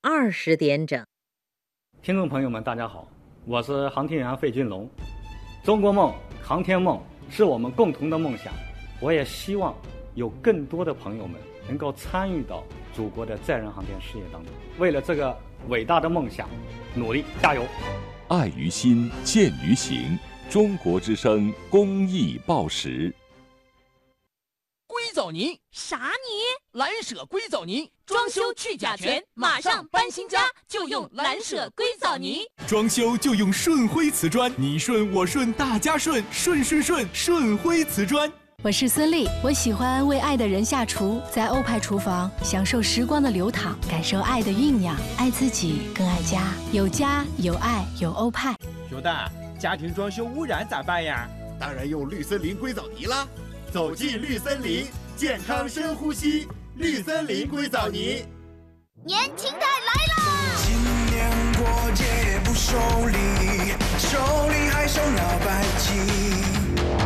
20点整。 听众朋友们，大家好，我是航天员费俊龙。中国梦、航天梦是我们共同的梦想，我也希望有更多的朋友们能够参与到祖国的载人航天事业当中，为了这个伟大的梦想努力加油。 爱于心，见于行。中国之声公益报时。 硅藻泥啥泥？ 蓝舍硅藻泥， 装修去甲醛，马上搬新家就用蓝舍硅藻泥。 装修就用顺辉瓷砖，你顺我顺大家顺，顺辉瓷砖。 我是孙俪，我喜欢为爱的人下厨，在欧派厨房享受时光的流淌，感受爱的酝酿，爱自己更爱家，有家有爱有欧派。 熊大，家庭装修污染咋办呀？ 当然用绿森林硅藻泥啦！走进绿森林，健康深呼吸，绿森林硅藻泥。 年轻态来啦！ 今年过节不收礼，手里还收脑白金。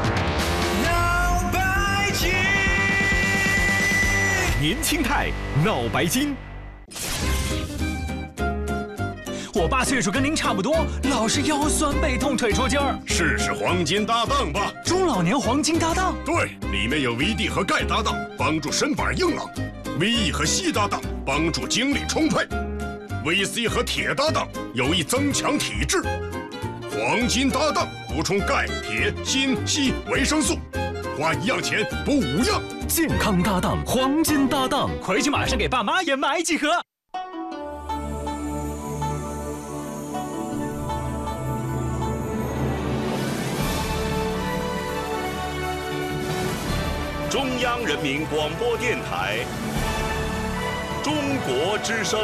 年轻态脑白金。 我爸岁数跟您差不多，老是腰酸背痛腿抽筋儿。 试试黄金搭档吧。 中老年黄金搭档， 对，里面有 VD 和钙搭档，帮助身板硬朗；VE 和硒搭档，帮助精力充沛；VC 和铁搭档，有益增强体质；黄金搭档补充钙、铁、锌、硒、维生素。花1样钱补5样， 健康搭档，黄金搭档，回去马上给爸妈也买几盒。 中央人民广播电台，中国之声。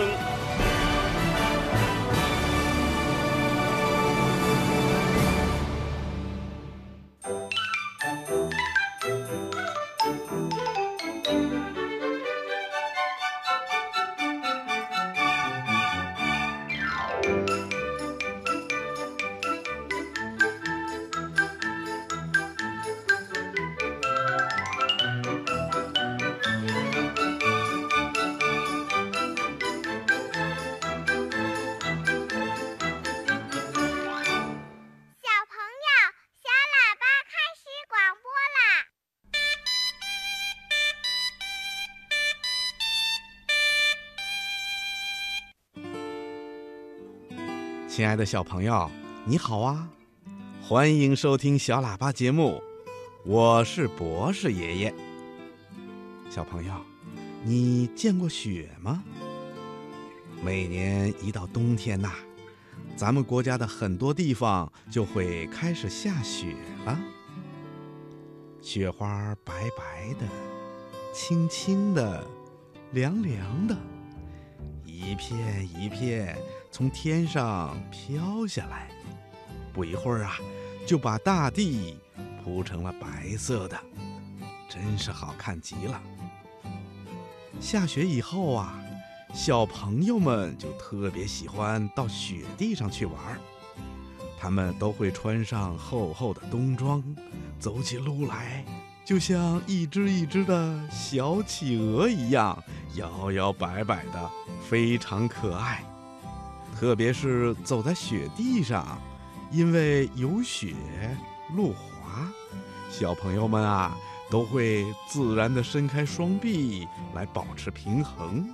亲爱的小朋友，你好啊！欢迎收听小喇叭节目，我是博士爷爷。小朋友，你见过雪吗？每年一到冬天呐，咱们国家的很多地方就会开始下雪了。雪花白白的，轻轻的，凉凉的，一片一片从天上飘下来，不一会儿啊，就把大地铺成了白色的，真是好看极了。下雪以后啊，小朋友们就特别喜欢到雪地上去玩，他们都会穿上厚厚的冬装，走起路来就像一只一只的小企鹅一样，摇摇摆摆的，非常可爱。特别是走在雪地上，因为有雪路滑，小朋友们啊都会自然地伸开双臂来保持平衡。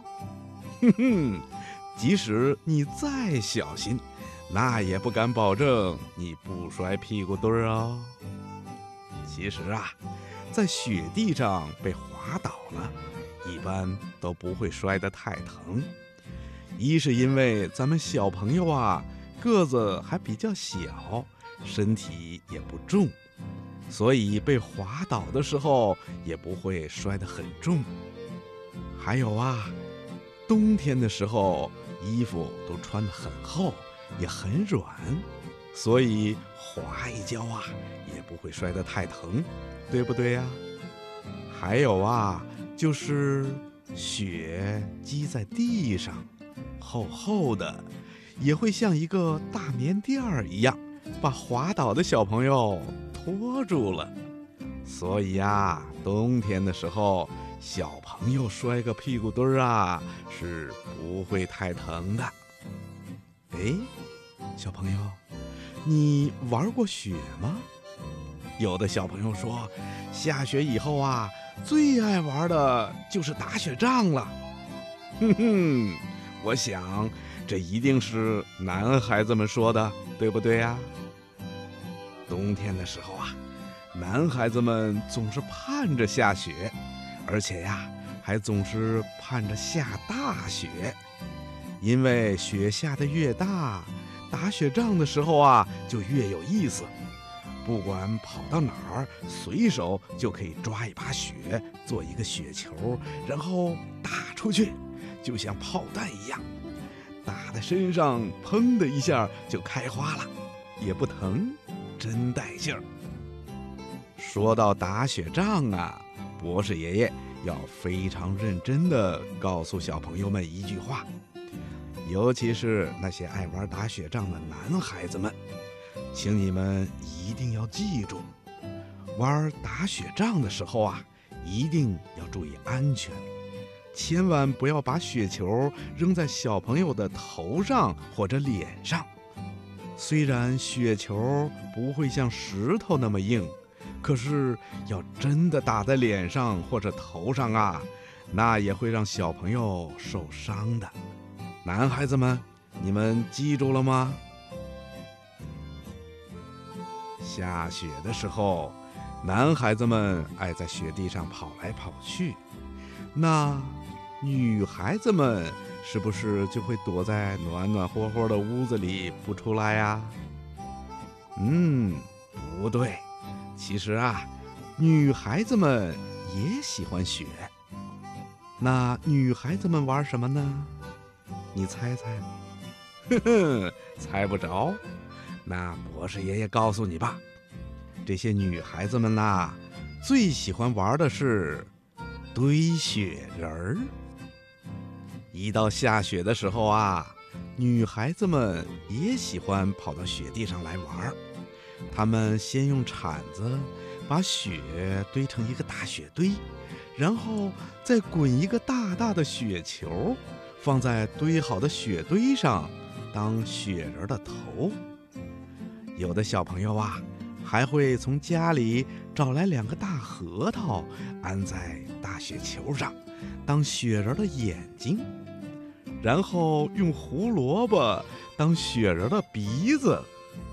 即使你再小心，那也不敢保证你不摔屁股墩儿哦。其实啊，在雪地上被滑倒了，一般都不会摔得太疼。一是因为咱们小朋友啊个子还比较小，身体也不重，所以被滑倒的时候也不会摔得很重。还有啊，冬天的时候衣服都穿得很厚，也很软，所以滑一跤啊也不会摔得太疼，对不对呀？还有啊，就是雪积在地上，厚厚的，也会像一个大棉垫儿一样，把滑倒的小朋友拖住了。所以呀，冬天的时候， 小朋友摔个屁股墩儿啊，是不会太疼的。哎，小朋友，你玩过雪吗？有的小朋友说，下雪以后啊，最爱玩的就是打雪仗了。哼哼，我想这一定是男孩子们说的，对不对呀？冬天的时候啊，男孩子们总是盼着下雪，而且呀，还总是盼着下大雪，因为雪下得越大，打雪仗的时候啊，就越有意思。不管跑到哪儿，随手就可以抓一把雪，做一个雪球，然后打出去，就像炮弹一样，打在身上，砰的一下就开花了，也不疼，真带劲儿。说到打雪仗啊，博士爷爷要非常认真地告诉小朋友们一句话，尤其是那些爱玩打雪仗的男孩子们，请你们一定要记住，玩打雪仗的时候啊，一定要注意安全，千万不要把雪球扔在小朋友的头上或者脸上。虽然雪球不会像石头那么硬，可是要真的打在脸上或者头上啊，那也会让小朋友受伤的。男孩子们，你们记住了吗？下雪的时候，男孩子们爱在雪地上跑来跑去，那女孩子们是不是就会躲在暖暖和和的屋子里不出来呀？不对，其实啊，女孩子们也喜欢雪。那女孩子们玩什么呢？你猜猜？呵呵，猜不着。那博士爷爷告诉你吧，这些女孩子们呐，最喜欢玩的是堆雪人儿。一到下雪的时候啊，女孩子们也喜欢跑到雪地上来玩。她们先用铲子把雪堆成一个大雪堆，然后再滚一个大大的雪球，放在堆好的雪堆上当雪人的头。有的小朋友啊，还会从家里找来2个大核桃，安在大雪球上当雪人的眼睛，然后用胡萝卜当雪人的鼻子。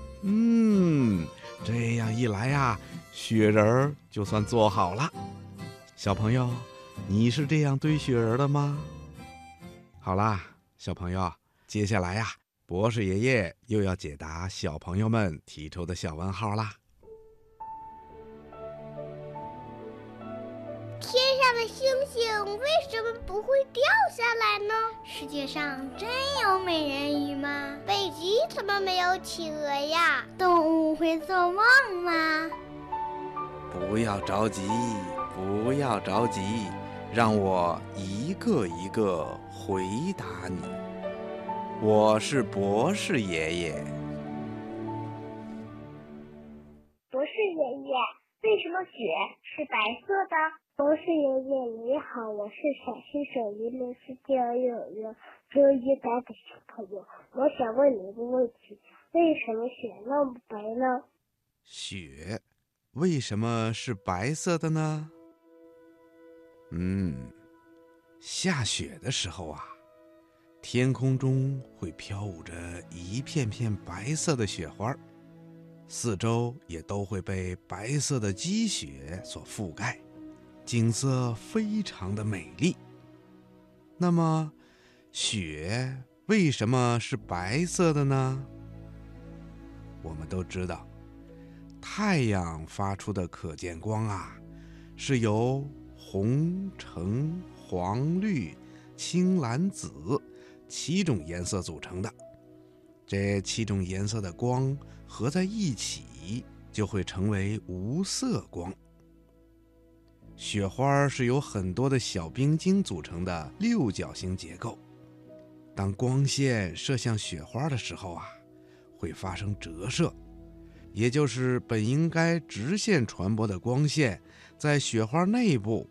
这样一来呀，雪人就算做好了。小朋友，你是这样堆雪人的吗？好啦，小朋友，接下来呀，博士爷爷又要解答小朋友们提出的小问号啦。 天上的星星为什么不会掉下来呢？世界上真有美人鱼吗？北极怎么没有企鹅呀？动物会做梦吗？ 不要着急，不要着急，让我一个一个回答你。我是博士爷爷。 博士爷爷，为什么雪是白色的？博士爷爷你好，我是陕西省榆林市第二幼儿园中一班的小朋友，我想问你一个问题，为什么雪那么白呢？ 雪为什么是白色的呢？下雪的时候啊，天空中会飘舞着一片片白色的雪花，四周也都会被白色的积雪所覆盖，景色非常的美丽。那么，雪为什么是白色的呢？我们都知道，太阳发出的可见光啊，是由红、橙、黄、绿、青、蓝、紫7种颜色组成的。这7种颜色的光合在一起，就会成为无色光。雪花是由很多的小冰晶组成的6角形结构。当光线射向雪花的时候啊，会发生折射，也就是本应该直线传播的光线，在雪花内部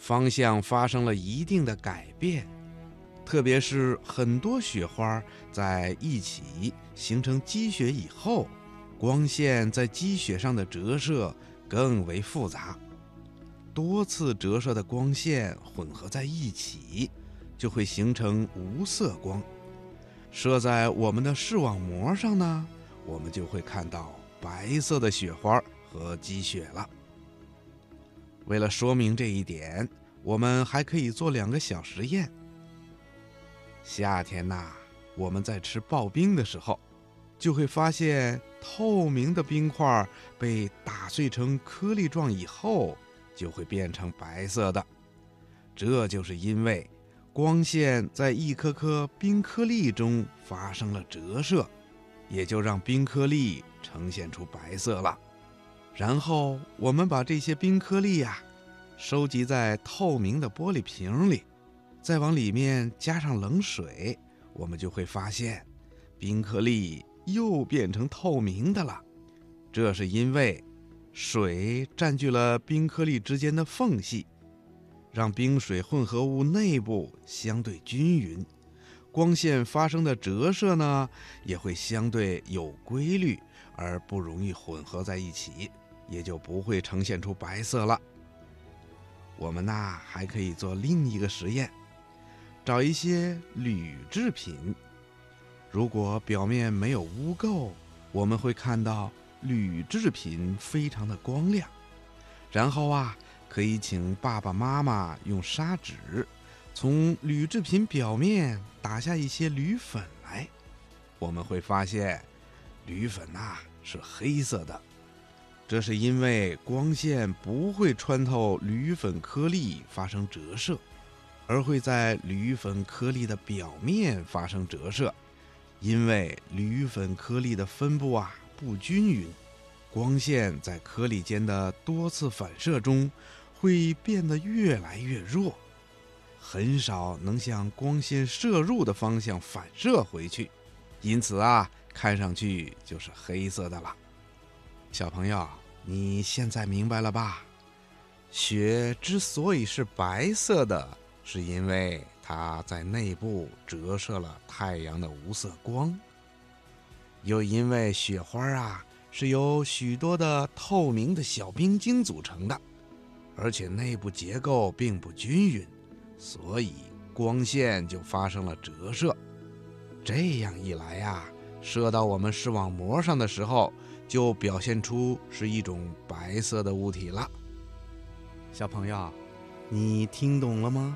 方向发生了一定的改变，特别是很多雪花在一起形成积雪以后，光线在积雪上的折射更为复杂，多次折射的光线混合在一起，就会形成无色光。射在我们的视网膜上呢，我们就会看到白色的雪花和积雪了。为了说明这一点，我们还可以做2个小实验。夏天我们在吃刨冰的时候，就会发现透明的冰块被打碎成颗粒状以后，就会变成白色的。这就是因为光线在一颗颗冰颗粒中发生了折射，也就让冰颗粒呈现出白色了。然后我们把这些冰颗粒收集在透明的玻璃瓶里，再往里面加上冷水，我们就会发现冰颗粒又变成透明的了。这是因为水占据了冰颗粒之间的缝隙，让冰水混合物内部相对均匀，光线发生的折射呢，也会相对有规律，而不容易混合在一起，也就不会呈现出白色了。我们还可以做另一个实验，找一些铝制品，如果表面没有污垢，我们会看到铝制品非常的光亮。然后可以请爸爸妈妈用砂纸从铝制品表面打下一些铝粉来，我们会发现铝粉是黑色的。这是因为光线不会穿透铝粉颗粒发生折射，而会在铝粉颗粒的表面发生折射。因为铝粉颗粒的分布不均匀，光线在颗粒间的多次反射中会变得越来越弱，很少能向光线射入的方向反射回去，因此看上去就是黑色的了。小朋友，你现在明白了吧？雪之所以是白色的，是因为它在内部折射了太阳的无色光，又因为雪花是由许多的透明的小冰晶组成的，而且内部结构并不均匀，所以光线就发生了折射。这样一来射到我们视网膜上的时候，就表现出是一种白色的物体了。小朋友，你听懂了吗？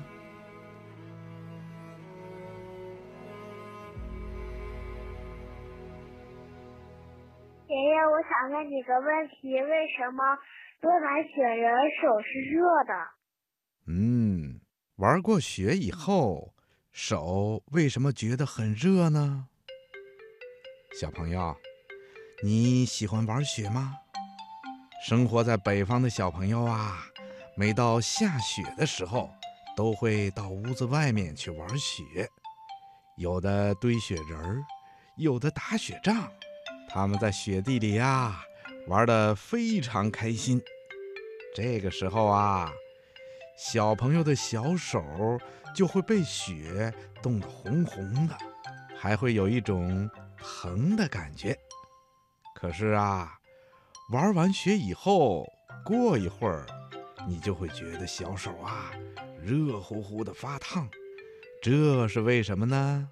爷爷，我想问你个问题，为什么多玩雪人手是热的？ 玩过雪以后，手为什么觉得很热呢？小朋友，你喜欢玩雪吗？生活在北方的小朋友每到下雪的时候，都会到屋子外面去玩雪，有的堆雪人，有的打雪仗，他们在雪地里玩得非常开心。这个时候小朋友的小手就会被雪冻得红红的，还会有一种疼的感觉。可是玩完雪以后，过一会儿你就会觉得小手热乎乎的发烫，这是为什么呢？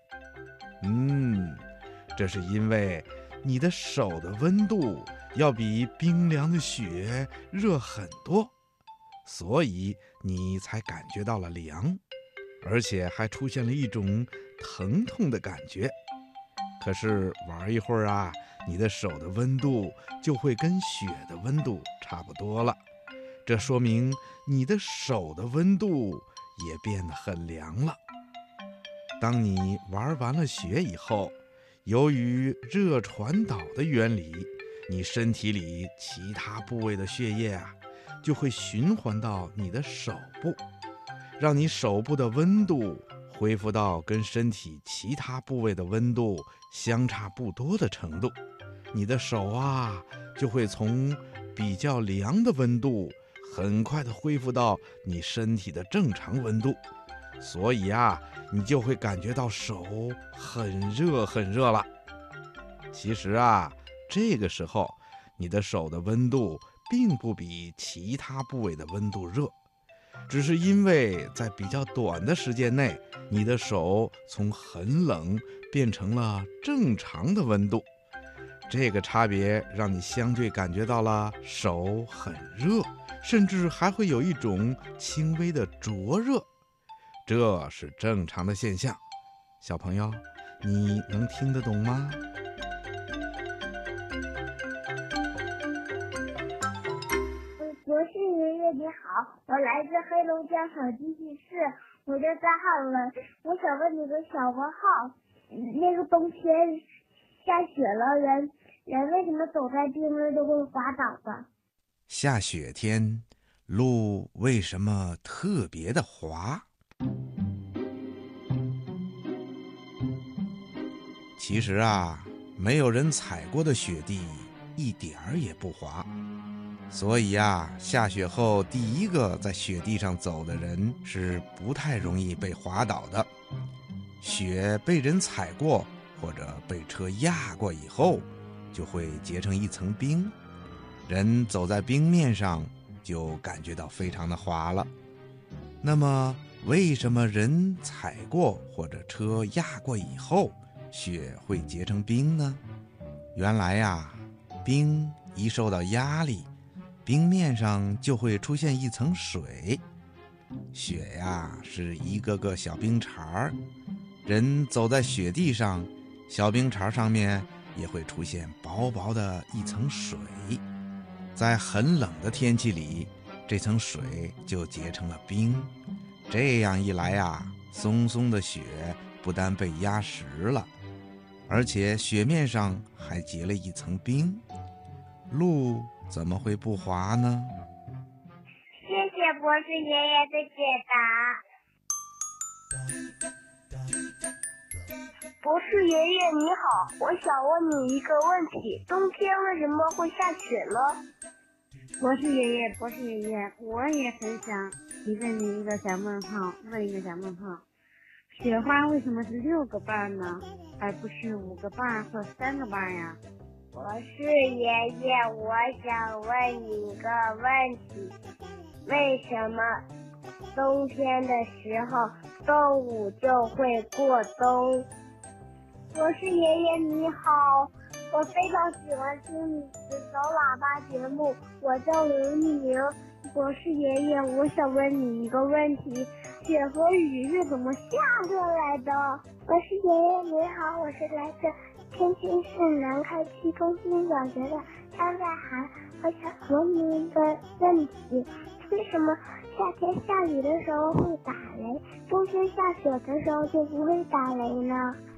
这是因为你的手的温度要比冰凉的雪热很多，所以你才感觉到了凉，而且还出现了一种疼痛的感觉。可是玩一会儿你的手的温度就会跟雪的温度差不多了，这说明你的手的温度也变得很凉了。当你玩完了雪以后，由于热传导的原理，你身体里其他部位的血液就会循环到你的手部，让你手部的温度恢复到跟身体其他部位的温度相差不多的程度。你的手就会从比较凉的温度很快的恢复到你身体的正常温度，所以啊，你就会感觉到手很热很热了。其实啊，这个时候你的手的温度并不比其他部位的温度热，只是因为在比较短的时间内，你的手从很冷变成了正常的温度。这个差别让你相对感觉到了手很热，甚至还会有一种轻微的灼热，这是正常的现象。小朋友，你能听得懂吗？ 博士爷爷你好，我来自黑龙江省集训市，我叫张浩文，我想问你个小问号，那个冬天下雪了，人为什么走在冰上都会滑倒吧？ 下雪天，路为什么特别的滑？其实啊，没有人踩过的雪地一点儿也不滑，所以啊，下雪后第一个在雪地上走的人是不太容易被滑倒的。雪被人踩过或者被车压过以后，就会结成一层冰，人走在冰面上就感觉到非常的滑了。那么为什么人踩过或者车压过以后，雪会结成冰呢？原来呀，冰一受到压力，冰面上就会出现一层水。雪呀，是一个个小冰碴，人走在雪地上，小冰碴上面也会出现薄薄的一层水。在很冷的天气里，这层水就结成了冰。这样一来啊，松松的雪不但被压实了，而且雪面上还结了一层冰，路怎么会不滑呢？ 谢谢博士爷爷的解答。博士爷爷你好，我想问你一个问题，冬天为什么会下雪呢？ 博士爷爷，我也很想提问你一个小问号，雪花为什么是6个瓣呢，而不是5个瓣或3个瓣呀？ 博士爷爷，我想问你一个问题，为什么冬天的时候动物就会过冬？博士爷爷你好，我非常喜欢听你的小喇叭节目，我叫刘一鸣。博士爷爷，我想问你一个问题，雪和雨是怎么下下来的？博士爷爷你好，我是来自天津市南开区中心小学的张在涵，我想问你一个问题，为什么夏天下雨的时候会打雷，冬天下雪的时候就不会打雷呢？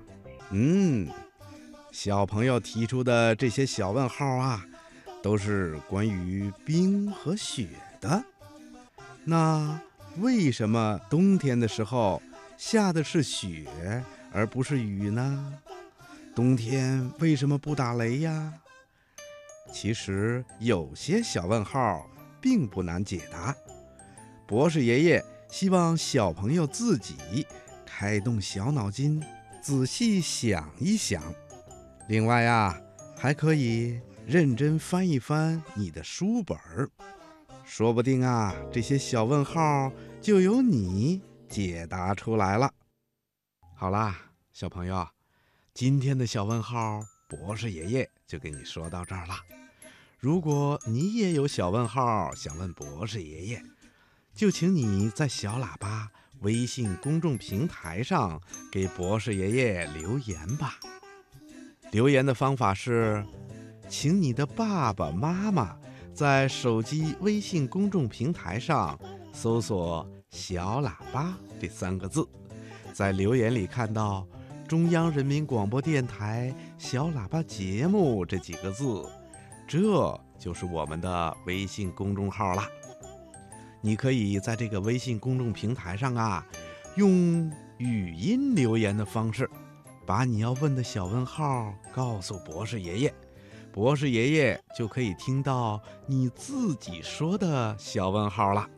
小朋友提出的这些小问号啊，都是关于冰和雪的。那为什么冬天的时候下的是雪而不是雨呢？冬天为什么不打雷呀？其实有些小问号并不难解答，博士爷爷希望小朋友自己开动小脑筋，仔细想一想。另外啊，还可以认真翻一翻你的书本，说不定啊，这些小问号就由你解答出来了。好啦，小朋友，今天的小问号，博士爷爷就给你说到这儿了。如果你也有小问号想问博士爷爷，就请你在小喇叭微信公众平台上给博士爷爷留言吧。留言的方法是，请你的爸爸妈妈在手机微信公众平台上搜索小喇叭这3个字，在留言里看到中央人民广播电台小喇叭节目这几个字，这就是我们的微信公众号啦。你可以在这个微信公众平台上啊，用语音留言的方式，把你要问的小问号告诉博士爷爷， 博士爷爷就可以听到你自己说的小问号了。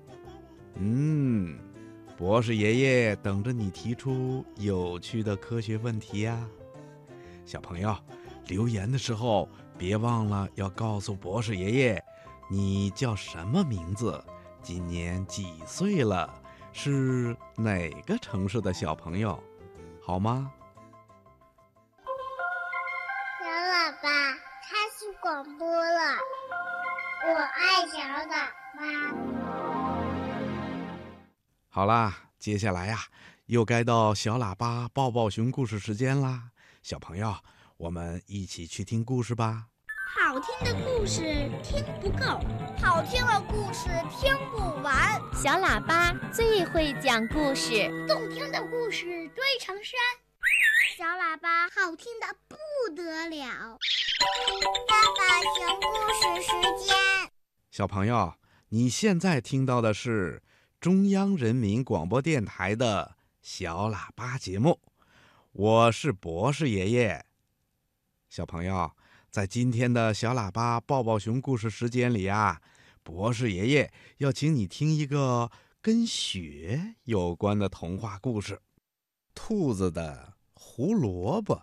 博士爷爷等着你提出有趣的科学问题呀。小朋友，留言的时候别忘了要告诉博士爷爷你叫什么名字，今年几岁了，是哪个城市的小朋友，好吗？ 小喇叭开始广播了，我爱小喇叭。 好啦，接下来呀，又该到小喇叭抱抱熊故事时间啦。小朋友，我们一起去听故事吧。 好听的故事听不够，好听的故事听不完。 小喇叭最会讲故事， 动听的故事堆成山。小喇叭好听的不得了。抱抱熊故事时间。 小朋友，你现在听到的是中央人民广播电台的小喇叭节目，我是博士爷爷。小朋友，在今天的小喇叭抱抱熊故事时间里啊，博士爷爷要请你听一个跟雪有关的童话故事，兔子的胡萝卜。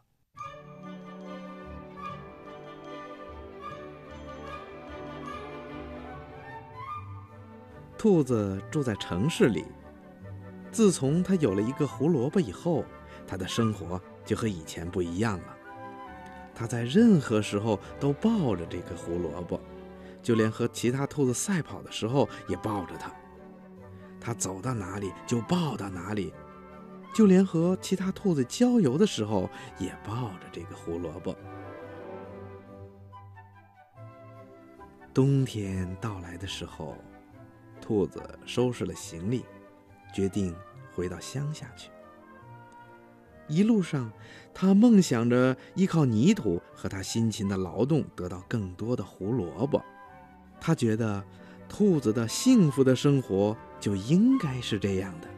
兔子住在城市里，自从他有了一个胡萝卜以后，他的生活就和以前不一样了。他在任何时候都抱着这个胡萝卜，就连和其他兔子赛跑的时候也抱着它。他走到哪里就抱到哪里，就连和其他兔子郊游的时候也抱着这个胡萝卜。冬天到来的时候，兔子收拾了行李，决定回到乡下去。一路上，他梦想着依靠泥土和他辛勤的劳动得到更多的胡萝卜。他觉得兔子的幸福的生活就应该是这样的。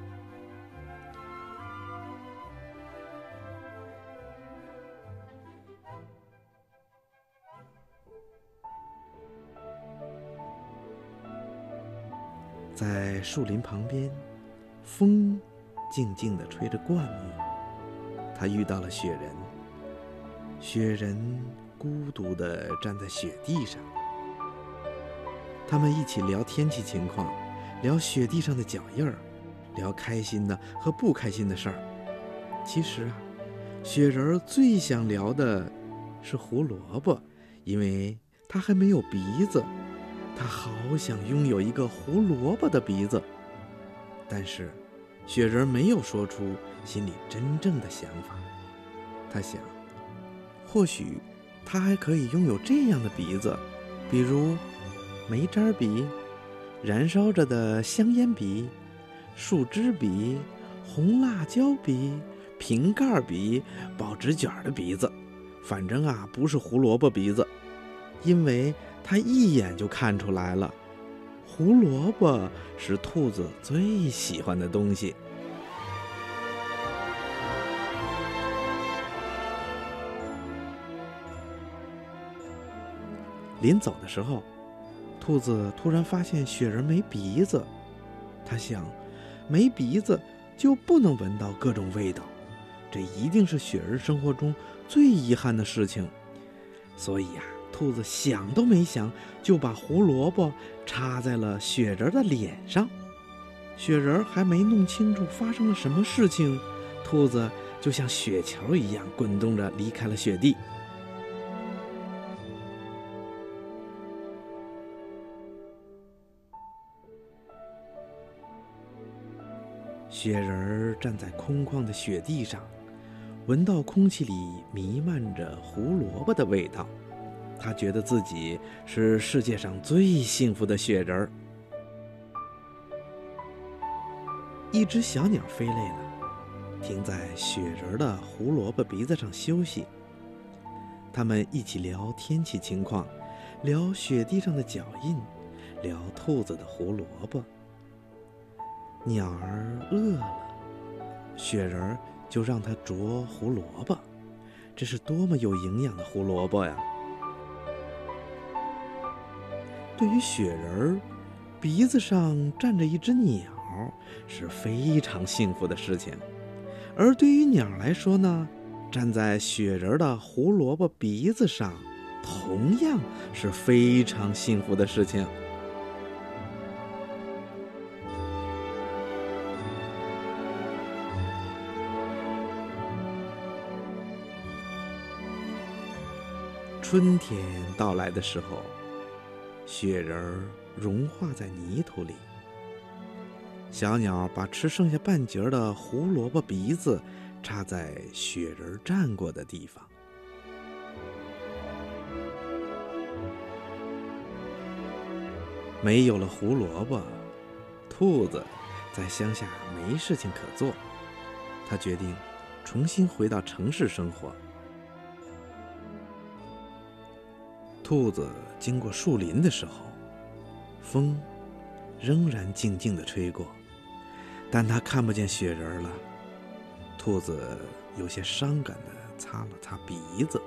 在树林旁边，风静静地吹着灌木。他遇到了雪人，雪人孤独地站在雪地上。他们一起聊天气情况，聊雪地上的脚印儿，聊开心的和不开心的事儿。其实啊，雪人最想聊的是胡萝卜，因为他还没有鼻子，他好想拥有一个胡萝卜的鼻子。但是雪人没有说出心里真正的想法。他想，或许他还可以拥有这样的鼻子，比如煤渣鼻、燃烧着的香烟鼻、树枝鼻、红辣椒鼻、瓶盖鼻、报纸卷的鼻子。反正啊，不是胡萝卜鼻子，因为他一眼就看出来了，胡萝卜是兔子最喜欢的东西。临走的时候，兔子突然发现雪人没鼻子。他想，没鼻子就不能闻到各种味道，这一定是雪人生活中最遗憾的事情。所以啊，兔子想都没想，就把胡萝卜插在了雪人的脸上。雪人还没弄清楚发生了什么事情，兔子就像雪球一样滚动着离开了雪地。雪人站在空旷的雪地上，闻到空气里弥漫着胡萝卜的味道。他觉得自己是世界上最幸福的雪人。一只小鸟飞累了，停在雪人的胡萝卜鼻子上休息。他们一起聊天气情况，聊雪地上的脚印，聊兔子的胡萝卜。鸟儿饿了，雪人就让它啄胡萝卜，这是多么有营养的胡萝卜呀！ 对于雪人，鼻子上站着一只鸟是非常幸福的事情，而对于鸟来说呢，站在雪人的胡萝卜鼻子上同样是非常幸福的事情。春天到来的时候，雪人融化在泥土里，小鸟把吃剩下半截的胡萝卜鼻子插在雪人站过的地方。没有了胡萝卜，兔子在乡下没事情可做，他决定重新回到城市生活。兔子经过树林的时候，风仍然静静地吹过，但它看不见雪人了。兔子有些伤感地擦了擦鼻子。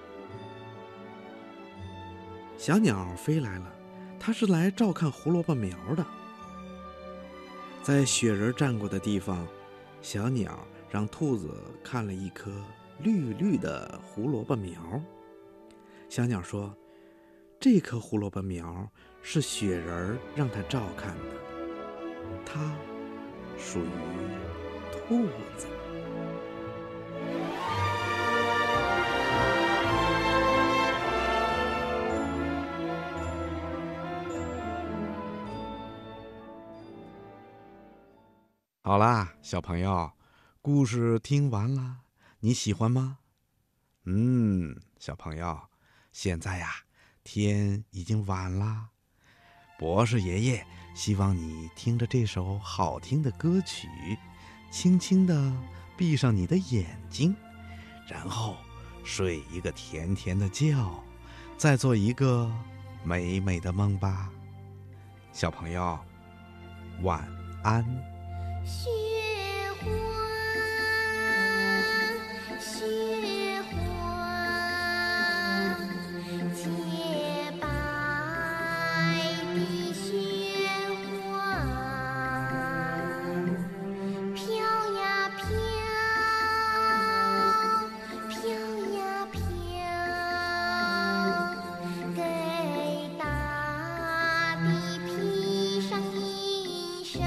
小鸟飞来了，它是来照看胡萝卜苗的。在雪人站过的地方，小鸟让兔子看了一颗绿绿的胡萝卜苗。小鸟说，这棵胡萝卜苗是雪人让它照看的，它属于兔子。好啦，小朋友，故事听完了，你喜欢吗？小朋友，现在呀，天已经晚啦。博士爷爷希望你听着这首好听的歌曲，轻轻地闭上你的眼睛，然后睡一个甜甜的觉，再做一个美美的梦吧。小朋友，晚安。 雪花，雪花，洁白的雪花，飘呀飘，飘呀飘，给大地披上衣裳。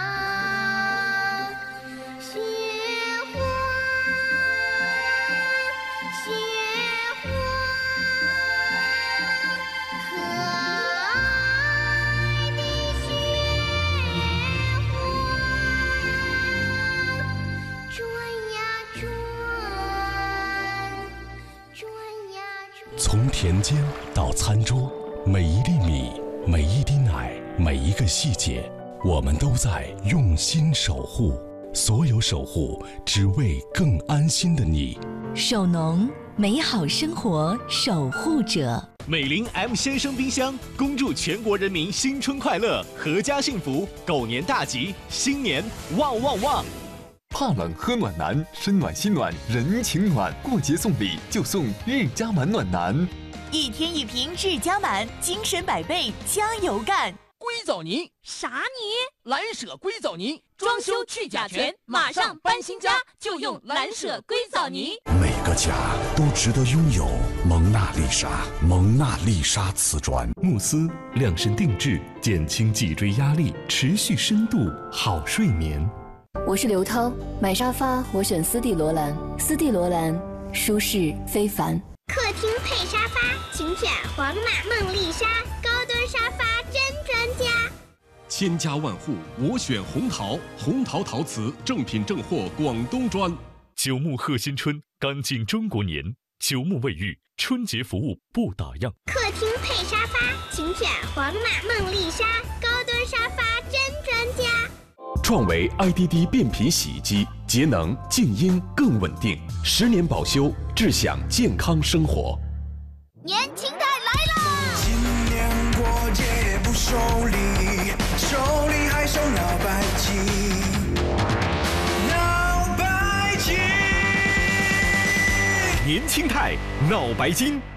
从田间到餐桌，每一粒米，每一滴奶，每一个细节，我们都在用心守护。所有守护，只为更安心的你。 守农，美好生活守护者。 美林 M 先生冰箱，恭祝全国人民新春快乐，阖家幸福，狗年大吉，新年旺旺旺！ 怕冷喝暖男，身暖心暖人情暖，过节送礼就送日家满暖男， 一天一瓶日家满，精神百倍，加油干！ 硅藻泥啥泥？ 蓝舍硅藻泥， 装修去甲醛，马上搬新家就用蓝舍硅藻泥。 每个家都值得拥有蒙娜丽莎，蒙娜丽莎瓷砖， 慕斯量身定制，减轻脊椎压力，持续深度好睡眠。 我是刘涛，买沙发我选斯蒂罗兰，斯蒂罗兰舒适非凡。 客厅配沙发，请选皇马梦丽莎高端沙发真专家。 千家万户我选红陶，红陶陶瓷正品正货广东砖。 九牧贺新春，干净中国年，九牧卫浴，春节服务不打烊。 客厅配沙发，请选皇马梦丽莎高端沙发真专家。 创维 IDD 变频洗衣机，节能、静音更稳定，10年保修，智享健康生活。 年轻态来了！ 今年过节不收礼，手里还收脑白金，脑白金。 年轻态脑白金。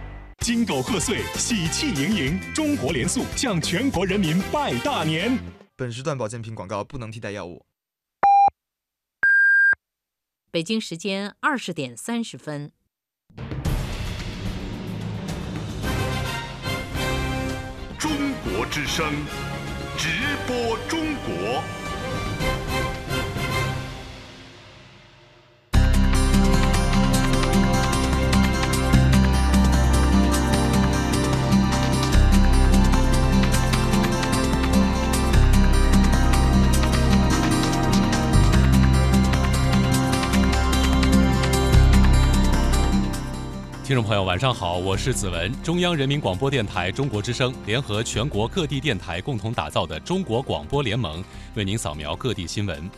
金狗贺岁，喜气盈盈。中国联塑向全国人民拜大年。 本时段保健品广告不能替代药物。 北京时间20点30分。 中国之声，直播中国。 听众朋友，晚上好，我是子文。中央人民广播电台中国之声联合全国各地电台共同打造的中国广播联盟，为您扫描各地新闻。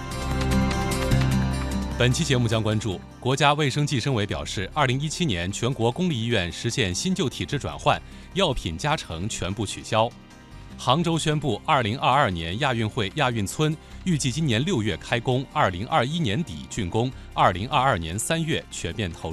本期节目将关注国家卫生计生委表示，2017年全国公立医院实现新旧体制转换，药品加成全部取消。杭州宣布2022年亚运会亚运村预计今年6月开工，2021年底竣工，2022年3月全面投入。